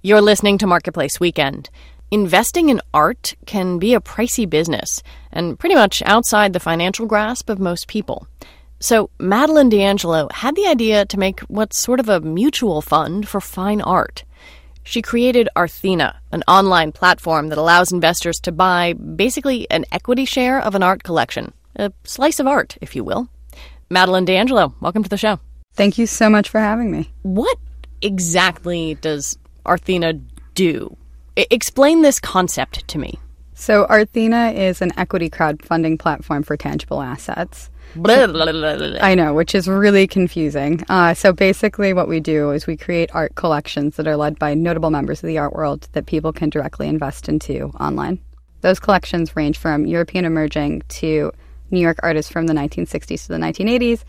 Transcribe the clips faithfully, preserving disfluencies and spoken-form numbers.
You're listening to Marketplace Weekend. Investing in art can be a pricey business and pretty much outside the financial grasp of most people. So Madeline D'Angelo had the idea to make what's sort of a mutual fund for fine art. She created Arthena, an online platform that allows investors to buy basically an equity share of an art collection, a slice of art, if you will. Madeline D'Angelo, welcome to the show. Thank you so much for having me. What exactly does Arthena do? I- explain this concept to me. So Arthena is an equity crowdfunding platform for tangible assets. Blah, blah, blah, blah. I know, which is really confusing. Uh, so basically what we do is we create art collections that are led by notable members of the art world that people can directly invest into online. Those collections range from European emerging to New York artists from the nineteen sixties to the nineteen eighties,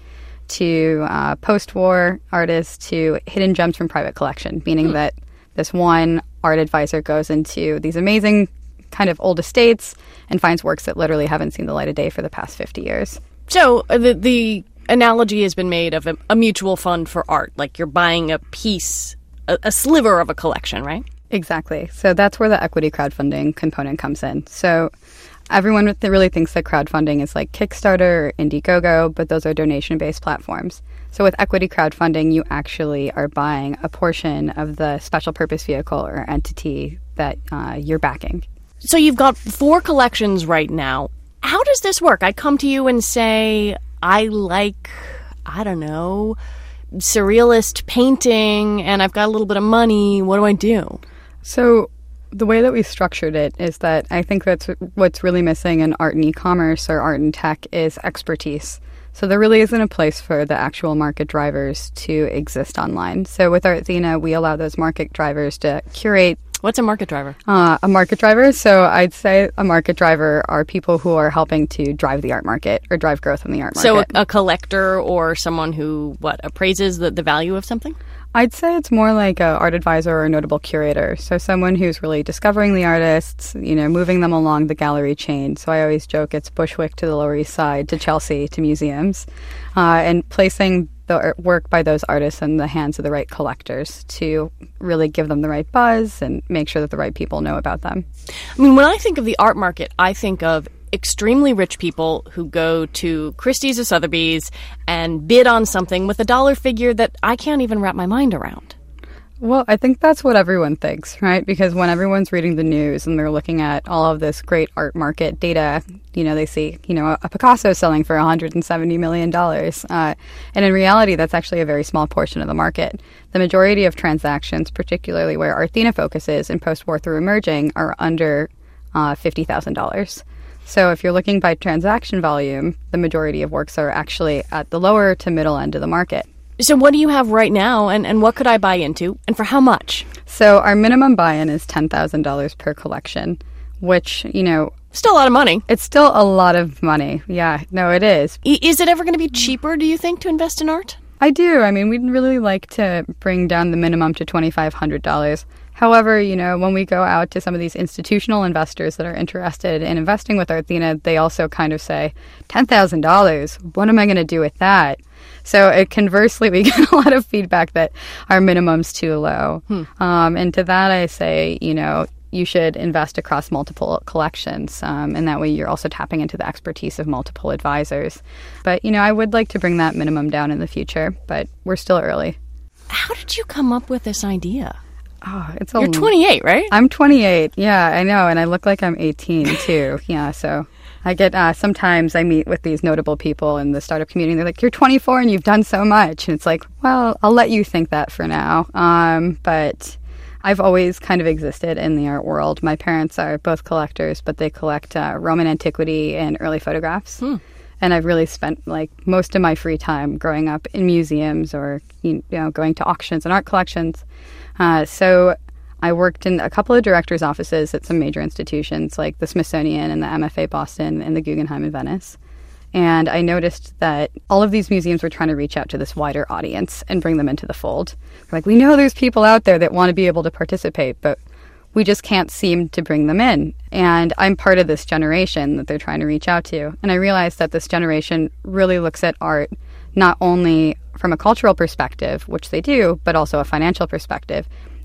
to uh, post-war artists, to hidden gems from private collection, meaning hmm. that this one art advisor goes into these amazing kind of old estates and finds works that literally haven't seen the light of day for the past fifty years. So uh, the the analogy has been made of a, a mutual fund for art, like you're buying a piece, a, a sliver of a collection, right? Exactly. So that's where the equity crowdfunding component comes in. So everyone really thinks that crowdfunding is like Kickstarter or Indiegogo, but those are donation-based platforms. So with equity crowdfunding, you actually are buying a portion of the special purpose vehicle or entity that uh, you're backing. So you've got four collections right now. How does this work? I come to you and say, I like, I don't know, surrealist painting, and I've got a little bit of money. What do I do? So the way that we structured it is that I think that's what's really missing in art and e-commerce or art and tech is expertise. So there really isn't a place for the actual market drivers to exist online. So with Arthena, we allow those market drivers to curate. What's a market driver? Uh, a market driver. So I'd say a market driver are people who are helping to drive the art market or drive growth in the art market. So a, a collector or someone who, what, appraises the, the value of something? I'd say it's more like an art advisor or a notable curator. So someone who's really discovering the artists, you know, moving them along the gallery chain. So I always joke it's Bushwick to the Lower East Side, to Chelsea, to museums, uh, and placing the work by those artists in the hands of the right collectors to really give them the right buzz and make sure that the right people know about them. I mean, when I think of the art market, I think of extremely rich people who go to Christie's or Sotheby's and bid on something with a dollar figure that I can't even wrap my mind around. Well, I think that's what everyone thinks, right? Because when everyone's reading the news and they're looking at all of this great art market data, you know, they see, you know, a Picasso selling for one hundred seventy million dollars. Uh, and in reality, that's actually a very small portion of the market. The majority of transactions, particularly where Arthena focuses in post-war through emerging, are under uh, fifty thousand dollars. So if you're looking by transaction volume, the majority of works are actually at the lower to middle end of the market. So what do you have right now, and, and what could I buy into, and for how much? So our minimum buy-in is ten thousand dollars per collection, which, you know... Still a lot of money. It's still a lot of money. Yeah, no, it is. I- is it ever going to be cheaper, do you think, to invest in art? I do. I mean, we'd really like to bring down the minimum to twenty-five hundred dollars. However, you know, when we go out to some of these institutional investors that are interested in investing with Arthena, they also kind of say, ten thousand dollars, what am I going to do with that? So it, conversely, we get a lot of feedback that our minimum's too low. Hmm. Um, and to that I say, you know, you should invest across multiple collections. Um, and that way you're also tapping into the expertise of multiple advisors. But, you know, I would like to bring that minimum down in the future, but we're still early. How did you come up with this idea? Oh, it's a You're twenty-eight, right? I'm twenty-eight. Yeah, I know. And I look like I'm eighteen, too. Yeah, so I get, uh, sometimes I meet with these notable people in the startup community. And they're like, you're twenty-four and you've done so much. And it's like, well, I'll let you think that for now. Um, but I've always kind of existed in the art world. My parents are both collectors, but they collect uh, Roman antiquity and early photographs. Hmm. And I've really spent like most of my free time growing up in museums or, you know, going to auctions and art collections. Uh, so I worked in a couple of directors' offices at some major institutions like the Smithsonian and the M F A Boston and the Guggenheim in Venice. And I noticed that all of these museums were trying to reach out to this wider audience and bring them into the fold. They're like, we know there's people out there that want to be able to participate, but we just can't seem to bring them in. And I'm part of this generation that they're trying to reach out to. And I realized that this generation really looks at art not only from a cultural perspective, which they do, but also a financial perspective.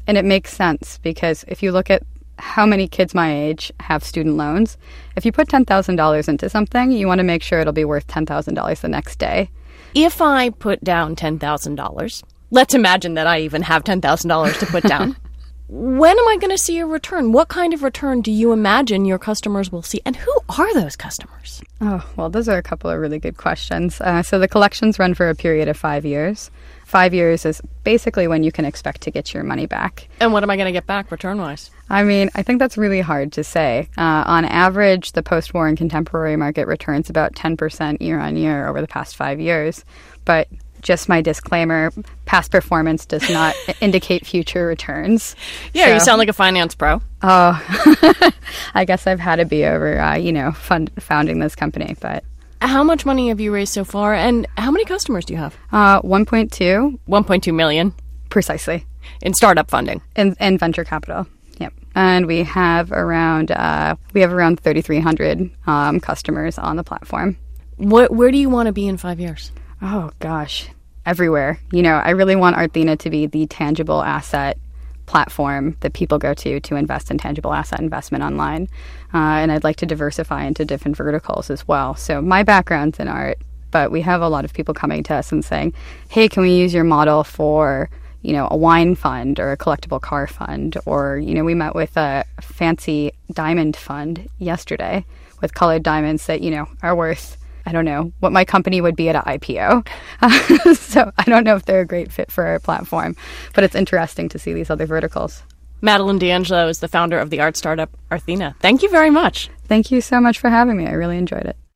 And it makes sense because if you look at how many kids my age have student loans, if you put ten thousand dollars into something, you want to make sure it'll be worth ten thousand dollars the next day. If I put down ten thousand dollars, let's imagine that I even have ten thousand dollars to put down. When am I going to see a return? What kind of return do you imagine your customers will see? And who are those customers? Oh, well, those are a couple of really good questions. Uh, so the collections run for a period of five years. Five years is basically when you can expect to get your money back. And what am I going to get back return-wise? I mean, I think that's really hard to say. Uh, on average, the post-war and contemporary market returns about ten percent year on year over the past five years. But just my disclaimer, past performance does not indicate future returns. Yeah, so, you sound like a finance pro. Oh, I guess I've had to be over, uh, you know, fund, founding this company. But how much money have you raised so far, and how many customers do you have? Uh, one point two. one point two million? Precisely. In startup funding? In, in venture capital, yep. And we have around, uh, we have around thirty-three hundred um, customers on the platform. What, where do you want to be in five years? Oh, gosh. Everywhere. You know, I really want Arthena to be the tangible asset platform that people go to to invest in tangible asset investment online. Uh, and I'd like to diversify into different verticals as well. So my background's in art, but we have a lot of people coming to us and saying, hey, can we use your model for, you know, a wine fund or a collectible car fund? Or, you know, we met with a fancy diamond fund yesterday with colored diamonds that, you know, are worth, I don't know, what my company would be at an I P O. Uh, so I don't know if they're a great fit for our platform, but it's interesting to see these other verticals. Madeline D'Angelo is the founder of the art startup Arthena. Thank you very much. Thank you so much for having me. I really enjoyed it.